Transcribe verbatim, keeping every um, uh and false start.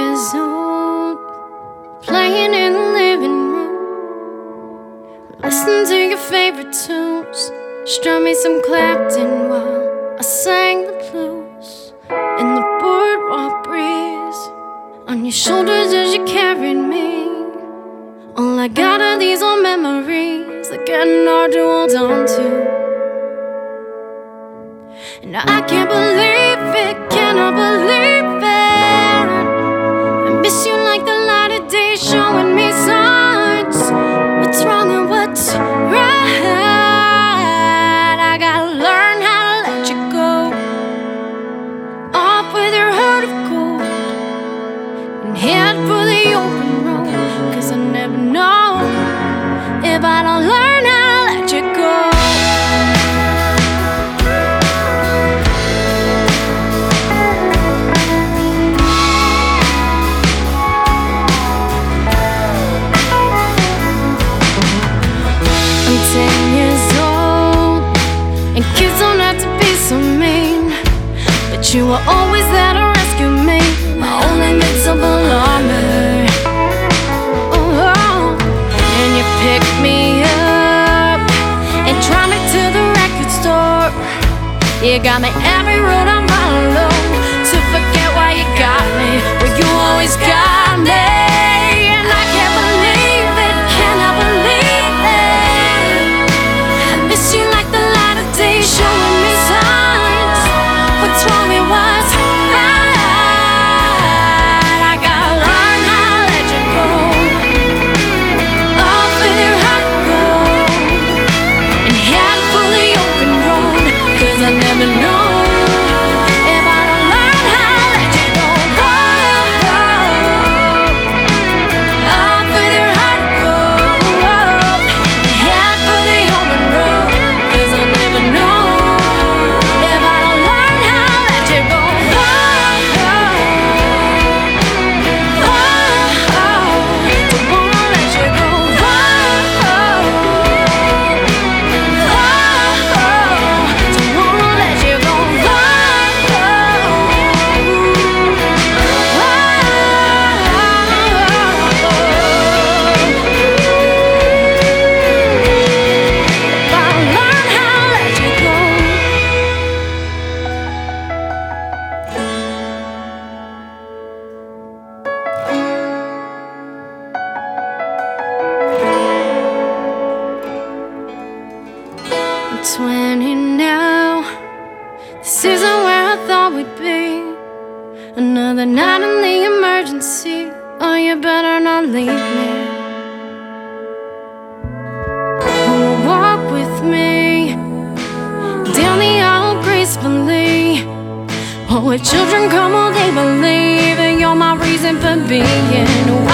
years old, playing in the living room. Listen to your favorite tunes, strum me some Clapton while I sang the blues. In the boardwalk breeze, on your shoulders as you carried me. All I got are these old memories that getting hard to hold on to. And I can't believe it, cannot believe it. I miss you like the light of day, showing me signs. What's wrong and what's right? I gotta learn how to let you go. Off with your heart of gold and head for the open road. Cause I never know if I don't learn how to let you go. Ten years old, and kids don't have to be so mean, but you were always there to rescue me, my only invincible armor. Oh, oh. And you picked me up and dropped me to the record store. You got me every road I'm follow to forget why you got me, where you always got me. And I can't believe it, cannot believe you like the light of day, showing me signs. What's wrong and what's right? I gotta learn how to let you go. Off with your heart gold and head for the open road. Cause I never know if I don't learn how to let you go. Off with your heart gold and head for the open road. twenty now, this isn't where I thought we'd be. Another night in the emergency, oh you better not leave me. Oh, walk with me down the aisle gracefully. Oh, where children come, oh they believe, and you're my reason for being.